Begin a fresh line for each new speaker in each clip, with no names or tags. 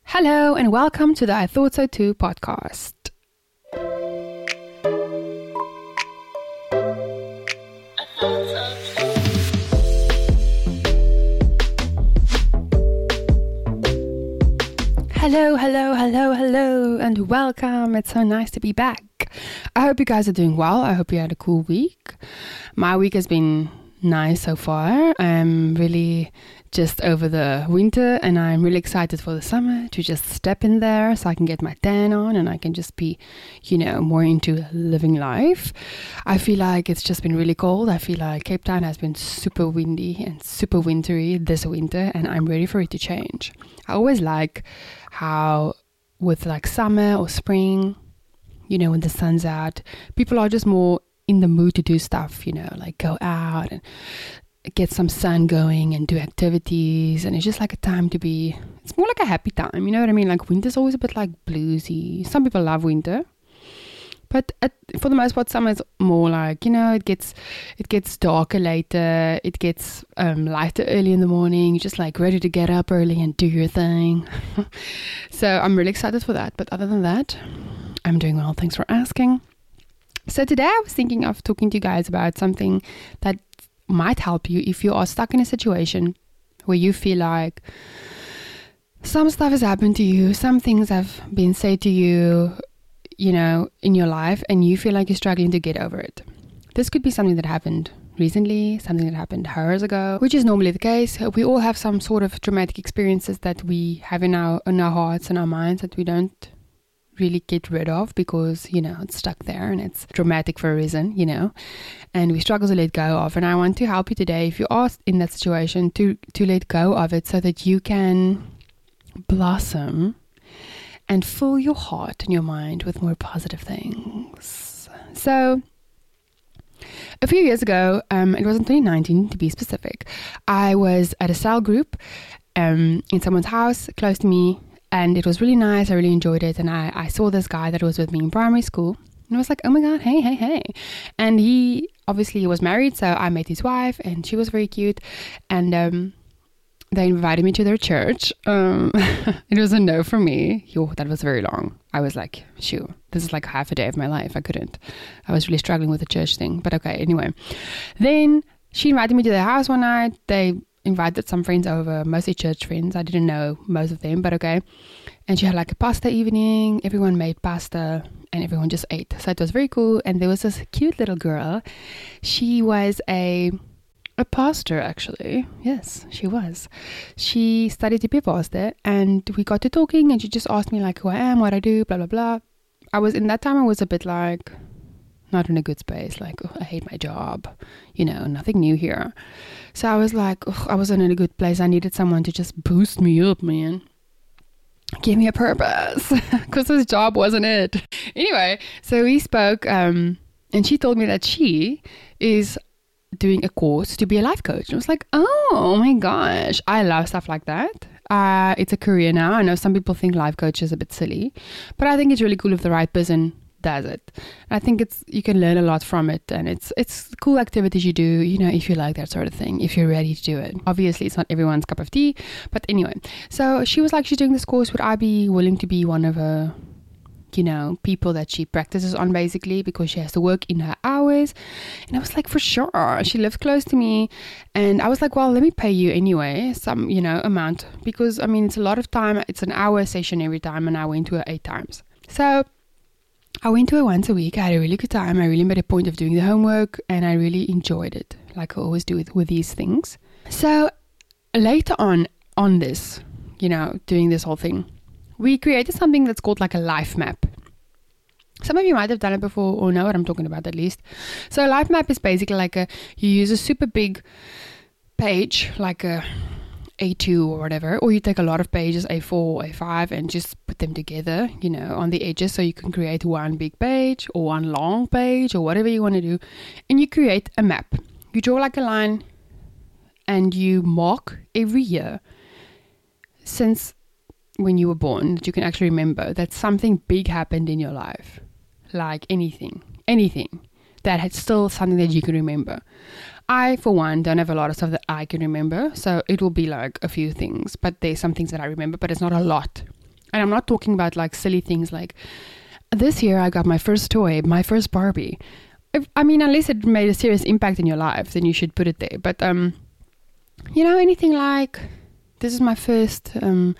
Hello and welcome to the I Thought So Too podcast. Hello, and welcome. It's so nice to be back. I hope you guys are doing well. I hope you had a cool week. My week has been nice so far. I'm really just over the winter and I'm really excited for the summer to just step in there so I can get my tan on and I can just be, more into living life. I feel like it's just been really cold. I feel like Cape Town has been super windy and super wintry this winter and I'm ready for it to change. I always like how with like summer or spring, when the sun's out, people are just more in the mood to do stuff, like go out and get some sun going and do activities, and it's just like a time to be, it's more like a happy time, you know what I mean? Like winter's always a bit like bluesy. Some people love winter, but for the most part summer is more like, it gets darker later, it gets lighter early in the morning, you're just like ready to get up early and do your thing. So I'm really excited for that, but other than that, I'm doing well, thanks for asking. So today I was thinking of talking to you guys about something that might help you if you are stuck in a situation where you feel like some stuff has happened to you, some things have been said to you, in your life, and you feel like you're struggling to get over it. This could be something that happened recently, something that happened hours ago, which is normally the case. We all have some sort of traumatic experiences that we have in our hearts and our minds that we don't really get rid of because it's stuck there and it's traumatic for a reason, and we struggle to let go of. And I want to help you today, if you are in that situation, to let go of it so that you can blossom and fill your heart and your mind with more positive things. So a few years ago, it was in 2019 to be specific, I was at a cell group in someone's house close to me. And it was really nice. I really enjoyed it. And I saw this guy that was with me in primary school. And I was like, oh my God, hey. And he was married. So I met his wife and she was very cute. And they invited me to their church. It was a no for me. That was very long. I was like, shoo, this is like half a day of my life. I couldn't. I was really struggling with the church thing. But okay, anyway. Then she invited me to their house one night. They invited some friends over, mostly church friends. I didn't know most of them, but okay. And she had like a pasta evening. Everyone made pasta and everyone just ate. So it was very cool. And there was this cute little girl. She was a pastor, actually. Yes, she was. She studied to be a pastor and we got to talking and she just asked me like who I am, what I do, blah, blah, blah. I was a bit like not in a good space, like, I hate my job, nothing new here. So I was like, I wasn't in a good place. I needed someone to just boost me up, man. Give me a purpose, because this job wasn't it. Anyway, so we spoke, and she told me that she is doing a course to be a life coach. And I was like, oh my gosh, I love stuff like that. It's a career now. I know some people think life coach is a bit silly, but I think it's really cool if the right person does it. I think you can learn a lot from it, and it's cool activities you do, if you like that sort of thing, if you're ready to do it. Obviously it's not everyone's cup of tea, but anyway, so she was like, she's doing this course, would I be willing to be one of her people that she practices on, basically, because she has to work in her hours. And I was like, for sure. She lives close to me, and I was like, well, let me pay you anyway some amount, because it's a lot of time. It's an hour session every time, and I went to her 8 times. So I went to her once a week. I had a really good time. I really made a point of doing the homework and I really enjoyed it, like I always do with these things. So later on this, doing this whole thing, we created something that's called like a life map. Some of you might have done it before or know what I'm talking about at least. So a life map is basically like you use a super big page, like a A2 or whatever, or you take a lot of pages, A4 or A5, and just put them together, on the edges, so you can create one big page or one long page or whatever you want to do, and you create a map. You draw like a line and you mark every year since when you were born that you can actually remember that something big happened in your life, like anything that had still something that you can remember. I, for one, don't have a lot of stuff that I can remember, so it will be like a few things, but there's some things that I remember, but it's not a lot. And I'm not talking about like silly things like, this year I got my first toy, my first Barbie. Unless it made a serious impact in your life, then you should put it there. But, anything like, this is my first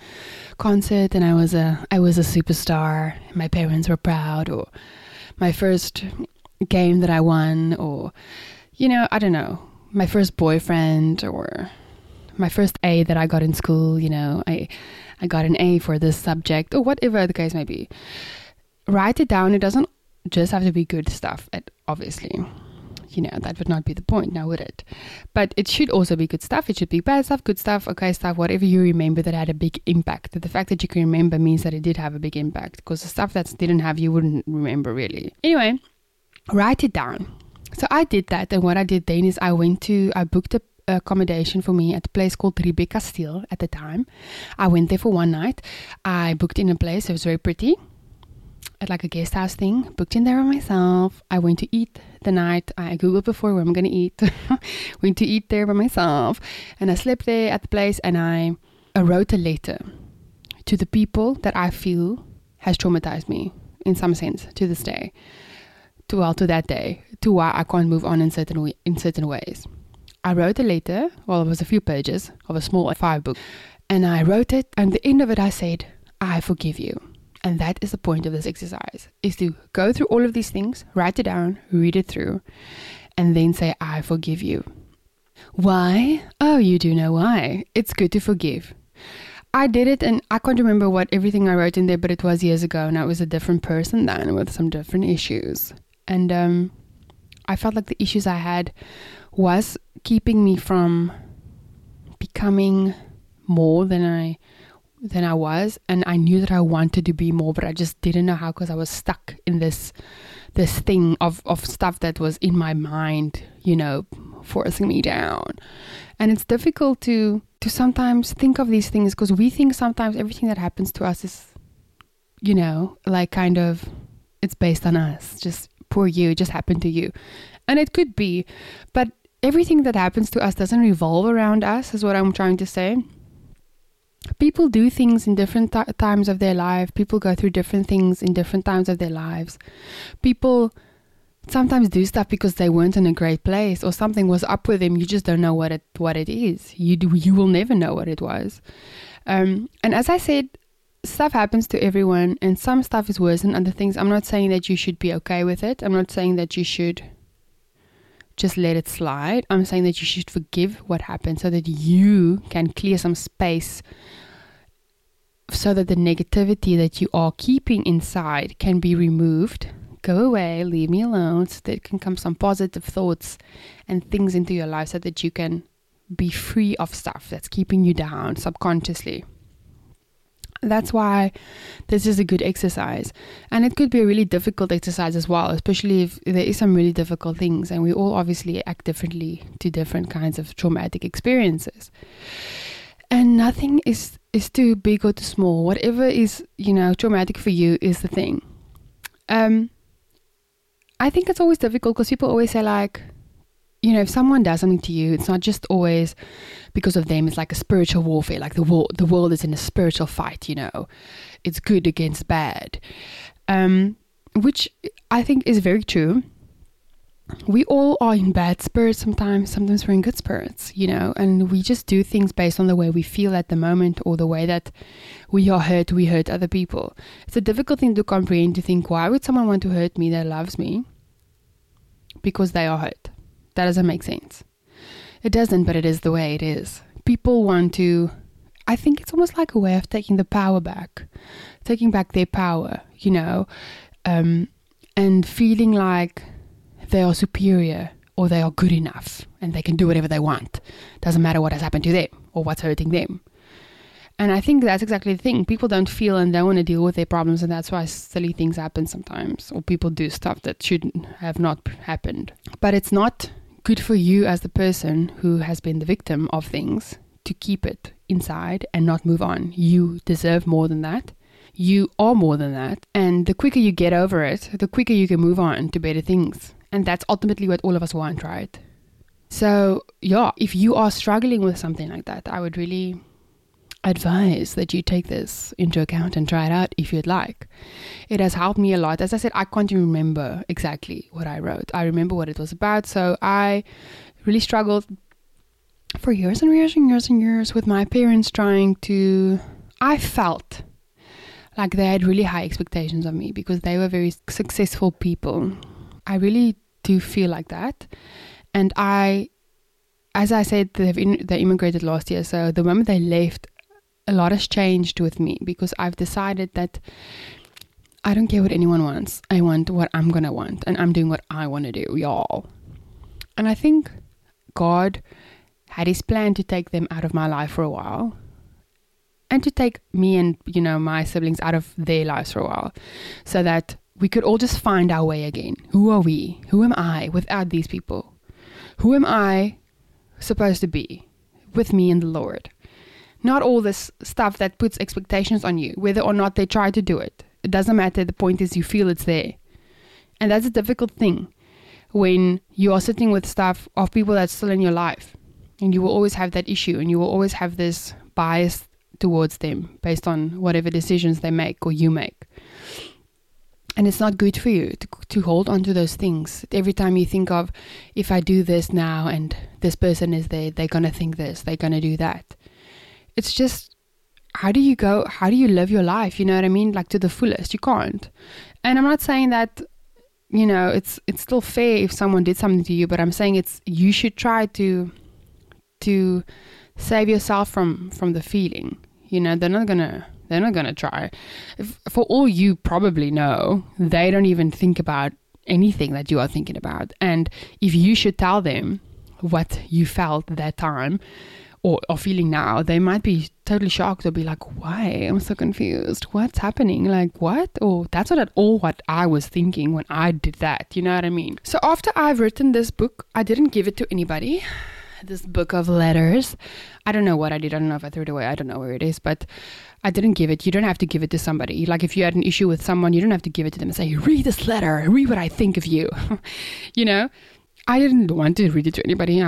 concert and I was a superstar. My parents were proud. Or my first game that I won. Or, I don't know, my first boyfriend, or my first A that I got in school. I got an A for this subject, or whatever the case may be. Write it down. It doesn't just have to be good stuff, obviously. That would not be the point, now would it? But it should also be good stuff. It should be bad stuff, good stuff, okay stuff, whatever you remember that had a big impact. The fact that you can remember means that it did have a big impact, because the stuff that didn't have, you wouldn't remember really. Anyway, write it down. So I did that, and what I did then is I booked a accommodation for me at a place called Rebecca Steel at the time. I went there for one night. I booked in a place. It was very pretty, at like a guest house thing. Booked in there by myself. I went to eat the night. I googled before where I'm going to eat. Went to eat there by myself, and I slept there at the place, and I wrote a letter to the people that I feel has traumatized me in some sense to this day, to that day, to why I can't move on in certain ways. I wrote a letter. Well, it was a few pages of a small 5 book, and I wrote it, and at the end of it I said, I forgive you. And that is the point of this exercise, is to go through all of these things, write it down, read it through, and then say, I forgive you. Why? Oh, you do know why. It's good to forgive. I did it, and I can't remember what everything I wrote in there, but it was years ago, and I was a different person then with some different issues. And I felt like the issues I had was keeping me from becoming more than I was, and I knew that I wanted to be more, but I just didn't know how, because I was stuck in this thing of stuff that was in my mind, forcing me down. And it's difficult to sometimes think of these things, because we think sometimes everything that happens to us is, like kind of, it's based on us, just poor you, it just happened to you. And it could be, but everything that happens to us doesn't revolve around us, is what I'm trying to say. People do things in different times of their life. People go through different things in different times of their lives. People sometimes do stuff because they weren't in a great place, or something was up with them. You just don't know what it is. You will never know what it was. And as I said, stuff happens to everyone, and some stuff is worse than other things. I'm not saying that you should be okay with it. I'm not saying that you should just let it slide. I'm saying that you should forgive what happened, so that you can clear some space, so that the negativity that you are keeping inside can be removed. Go away, leave me alone, so there can come some positive thoughts and things into your life, so that you can be free of stuff that's keeping you down subconsciously. That's why this is a good exercise. And it could be a really difficult exercise as well, especially if there is some really difficult things, and we all obviously act differently to different kinds of traumatic experiences. And nothing is too big or too small. Whatever is, traumatic for you is the thing. I think it's always difficult, because people always say, like, if someone does something to you, it's not just always because of them. It's like a spiritual warfare, like the world is in a spiritual fight, it's good against bad, which I think is very true. We all are in bad spirits sometimes we're in good spirits, and we just do things based on the way we feel at the moment, or the way that we hurt other people. It's a difficult thing to comprehend, to think, why would someone want to hurt me that loves me? Because they are hurt. That doesn't make sense. It doesn't, but it is the way it is. People want to, I think it's almost like a way of taking the power back, taking back their power, and feeling like they are superior, or they are good enough, and they can do whatever they want. Doesn't matter what has happened to them or what's hurting them. And I think that's exactly the thing. People don't feel and don't want to deal with their problems, and that's why silly things happen sometimes, or people do stuff that shouldn't have not happened. But it's not good for you as the person who has been the victim of things to keep it inside and not move on. You deserve more than that. You are more than that. And the quicker you get over it, the quicker you can move on to better things. And that's ultimately what all of us want, right? So, yeah, if you are struggling with something like that, I advise that you take this into account and try it out if you'd like. It has helped me a lot. As I said, I can't even remember exactly what I wrote. I remember what it was about. So I really struggled for years and years and years and years with my parents I felt like they had really high expectations of me because they were very successful people. I really do feel like that. And as I said, they immigrated last year. So the moment they left, a lot has changed with me because I've decided that I don't care what anyone wants. I want what I'm going to want, and I'm doing what I want to do, y'all. And I think God had his plan to take them out of my life for a while and to take me and, my siblings out of their lives for a while so that we could all just find our way again. Who are we? Who am I without these people? Who am I supposed to be with me and the Lord? Not all this stuff that puts expectations on you, whether or not they try to do it. It doesn't matter. The point is you feel it's there. And that's a difficult thing when you are sitting with stuff of people that's still in your life. And you will always have that issue, and you will always have this bias towards them based on whatever decisions they make or you make. And it's not good for you to hold on to those things. Every time you think of, if I do this now and this person is there, they're going to think this, they're going to do that. It's just, how do you live your life? You know what I mean? Like to the fullest. You can't. And I'm not saying that, it's still fair if someone did something to you, but I'm saying you should try to save yourself from the feeling. They're not gonna try. For all you probably know, they don't even think about anything that you are thinking about. And if you should tell them what you felt at that time or feeling now, they might be totally shocked or be like, why? I'm so confused. What's happening? Like, what? Or that's not at all what I was thinking when I did that. You know what I mean? So after I've written this book, I didn't give it to anybody. This book of letters. I don't know what I did. I don't know if I threw it away. I don't know where it is, but I didn't give it. You don't have to give it to somebody. Like if you had an issue with someone, you don't have to give it to them and say, read this letter, read what I think of you. I didn't want to read it to anybody.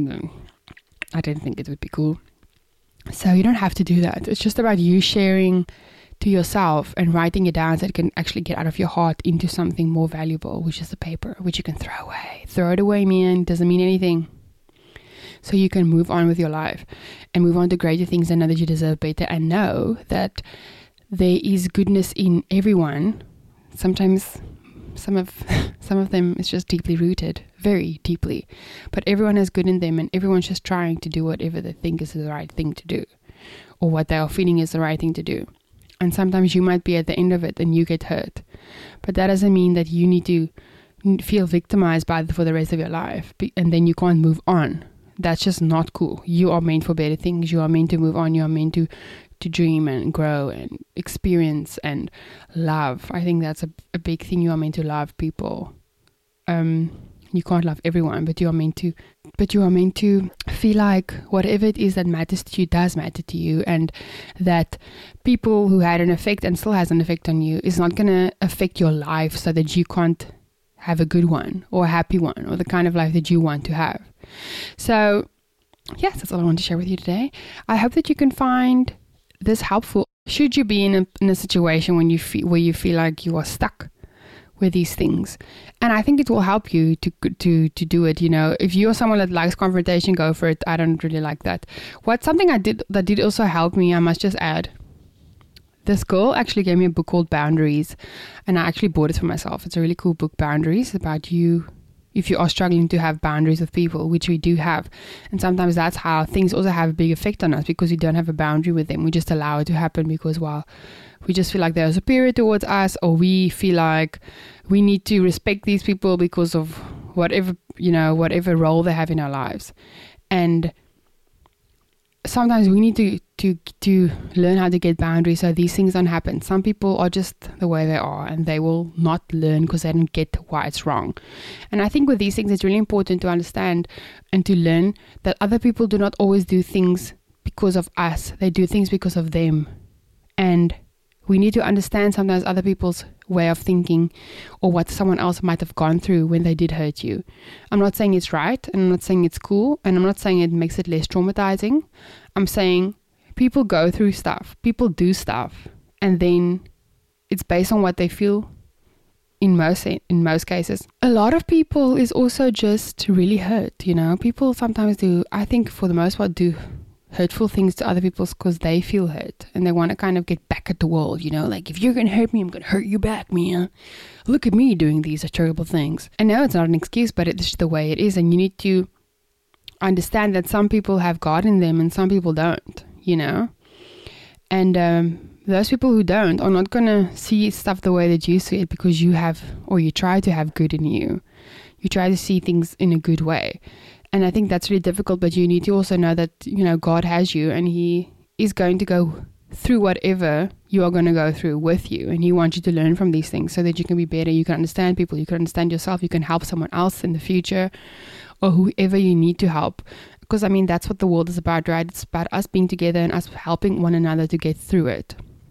I didn't think it would be cool. So you don't have to do that. It's just about you sharing to yourself and writing it down so it can actually get out of your heart into something more valuable, which is the paper, which you can throw away. Throw it away, man. It doesn't mean anything. So you can move on with your life and move on to greater things and know that you deserve better and know that there is goodness in everyone. Sometimes some of them is just deeply rooted, very deeply. But everyone has good in them and everyone's just trying to do whatever they think is the right thing to do or what they are feeling is the right thing to do. And sometimes you might be at the end of it and you get hurt. But that doesn't mean that you need to feel victimized for the rest of your life and then you can't move on. That's just not cool. You are meant for better things. You are meant to move on. You are meant to dream and grow and experience and love. I think that's a big thing. You are meant to love people. You can't love everyone, but you are meant to feel like whatever it is that matters to you does matter to you, and that people who had an effect and still has an effect on you is not going to affect your life so that you can't have a good one or a happy one or the kind of life that you want to have. So yes, that's all I want to share with you today. I hope that you can find this helpful. Should you be in a situation where you feel like you are stuck with these things, and I think it will help you to do it. If you're someone that likes confrontation, go for it. I don't really like that. Something I did that did also help me, I must just add. This girl actually gave me a book called Boundaries, and I actually bought it for myself. It's a really cool book, Boundaries, about you. If you are struggling to have boundaries with people, which we do have. And sometimes that's how things also have a big effect on us because we don't have a boundary with them. We just allow it to happen because, we just feel like they're superior towards us, or we feel like we need to respect these people because of whatever role they have in our lives. And sometimes we need to learn how to get boundaries so these things don't happen. Some people are just the way they are and they will not learn because they don't get why it's wrong. And I think with these things, it's really important to understand and to learn that other people do not always do things because of us. They do things because of them. And we need to understand sometimes other people's way of thinking or what someone else might have gone through when they did hurt you. I'm not saying it's right, and I'm not saying it's cool, and I'm not saying it makes it less traumatizing. I'm saying people go through stuff, people do stuff, and then it's based on what they feel in most cases. A lot of people is also just really hurt, People sometimes do, I think for the most part, do hurtful things to other people because they feel hurt and they want to kind of get back at the world, like, if you're going to hurt me, I'm going to hurt you back, man. Look at me doing these terrible things. I know it's not an excuse, but it's just the way it is, and you need to understand that some people have God in them and some people don't, and those people who don't are not going to see stuff the way that you see it because you have, or you try to have good in you. You try to see things in a good way. And I think that's really difficult, but you need to also know that, God has you and He is going to go through whatever you are going to go through with you. And He wants you to learn from these things so that you can be better. You can understand people. You can understand yourself. You can help someone else in the future or whoever you need to help. Because, that's what the world is about, right? It's about us being together and us helping one another to get through it.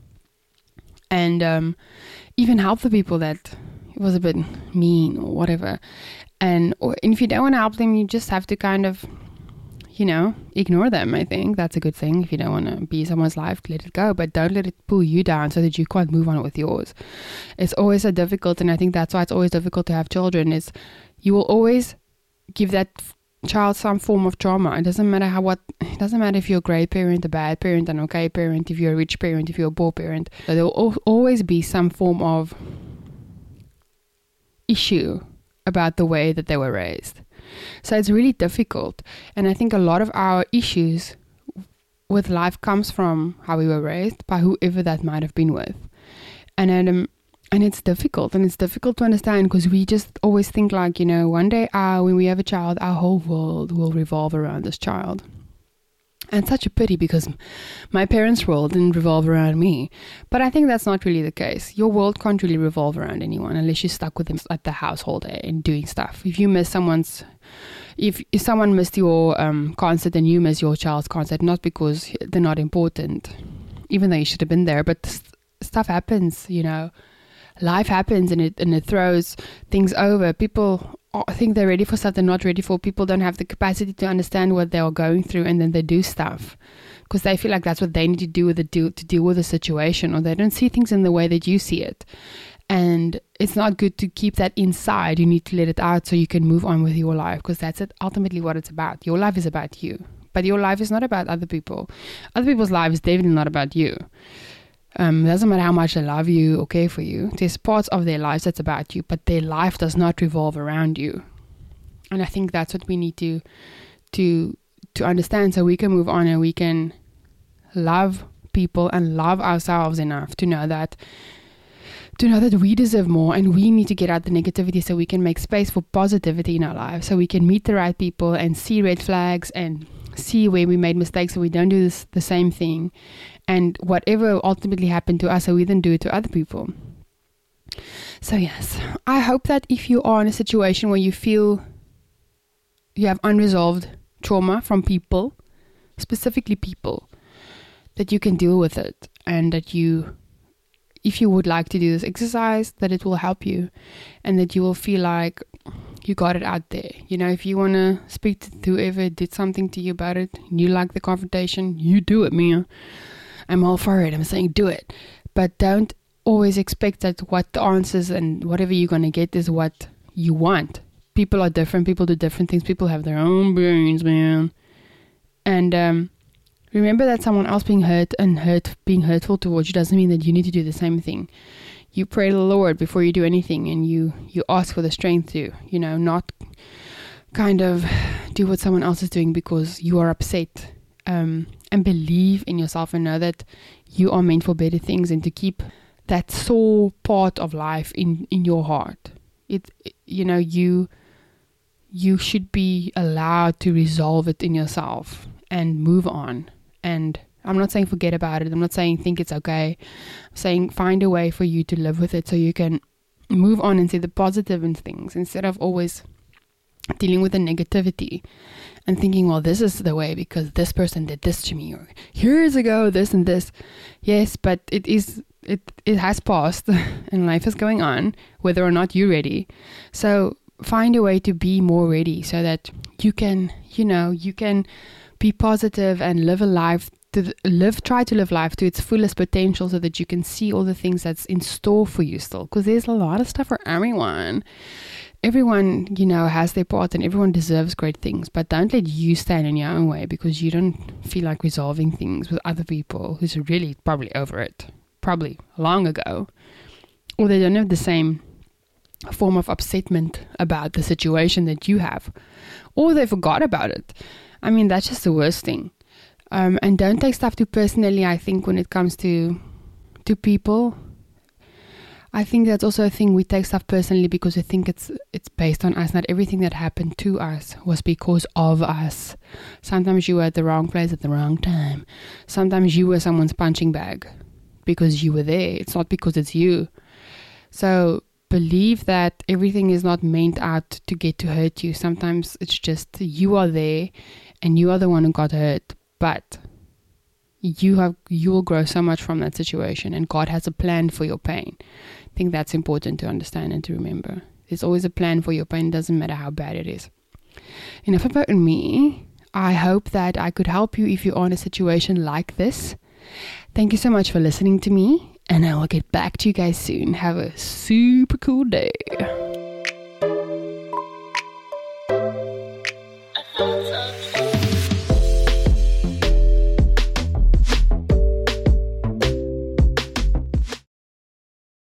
And even help the people that was a bit mean or whatever. And if you don't want to help them, you just have to kind of, ignore them. I think that's a good thing. If you don't want to be someone's life, let it go. But don't let it pull you down so that you can't move on with yours. It's always so difficult. And I think that's why it's always difficult to have children, is you will always give that child some form of trauma. It doesn't matter it doesn't matter if you're a great parent, a bad parent, an okay parent, if you're a rich parent, if you're a poor parent. So there will always be some form of issue about the way that they were raised. So it's really difficult. And I think a lot of our issues with life comes from how we were raised by whoever that might have been with. And it's difficult, and it's difficult to understand because we just always think like, one day when we have a child, our whole world will revolve around this child. And it's such a pity because my parents' world didn't revolve around me. But I think that's not really the case. Your world can't really revolve around anyone unless you're stuck with them at the household and doing stuff. If you miss if someone missed your concert and you miss your child's concert, not because they're not important, even though you should have been there, but stuff happens, Life happens and it throws things over. People think they're ready for stuff they're not ready for. People don't have the capacity to understand what they are going through, and then they do stuff because they feel like that's what they need to do to deal with the situation, or they don't see things in the way that you see it. And it's not good to keep that inside. You need to let it out so you can move on with your life, because that's ultimately what it's about. Your life is about you, but your life is not about other people. Other people's life is definitely not about you. It doesn't matter how much they love you or care for you. There's parts of their lives that's about you, but their life does not revolve around you. And I think that's what we need to understand, so we can move on and we can love people and love ourselves enough to know that we deserve more, and we need to get out the negativity so we can make space for positivity in our lives, so we can meet the right people and see red flags and see where we made mistakes so we don't do the same thing. And whatever ultimately happened to us, so we then do it to other people. So yes, I hope that if you are in a situation where you feel you have unresolved trauma from people, specifically people, that you can deal with it, and that if you would like to do this exercise, that it will help you, and that you will feel like you got it out there. If you want to speak to whoever did something to you about it, and you like the confrontation, you do it, Mia. I'm all for it. I'm saying do it. But don't always expect that what the answers and whatever you're going to get is what you want. People are different. People do different things. People have their own brains, man. And remember that someone else being hurtful towards you doesn't mean that you need to do the same thing. You pray to the Lord before you do anything, and you ask for the strength to, not kind of do what someone else is doing because you are upset. And believe in yourself and know that you are meant for better things, and to keep that sore part of life in your heart. You should be allowed to resolve it in yourself and move on. And I'm not saying forget about it. I'm not saying think it's okay. I'm saying find a way for you to live with it so you can move on and see the positive in things instead of always dealing with the negativity and thinking, well, this is the way because this person did this to me, or years ago this and this. Yes, but it has passed and life is going on, whether or not you're ready. So find a way to be more ready so that you can be positive and live a life try to live life to its fullest potential so that you can see all the things that's in store for you still, because there's a lot of stuff for everyone. Everyone, has their part and everyone deserves great things, but don't let you stand in your own way because you don't feel like resolving things with other people who's really probably over it, probably long ago, or they don't have the same form of upsetment about the situation that you have, or they forgot about it. I mean, that's just the worst thing. And don't take stuff too personally. I think when it comes to people, I think that's also a thing. We take stuff personally because we think it's based on us. Not everything that happened to us was because of us. Sometimes you were at the wrong place at the wrong time. Sometimes you were someone's punching bag because you were there. It's not because it's you. So believe that everything is not meant out to get to hurt you. Sometimes it's just you are there and you are the one who got hurt. But you will grow so much from that situation, and God has a plan for your pain. I think that's important to understand and to remember. There's always a plan for your pain. It doesn't matter how bad it is. Enough about me. I hope that I could help you if you are in a situation like this. Thank you so much for listening to me, and I will get back to you guys soon. Have a super cool day.
I felt so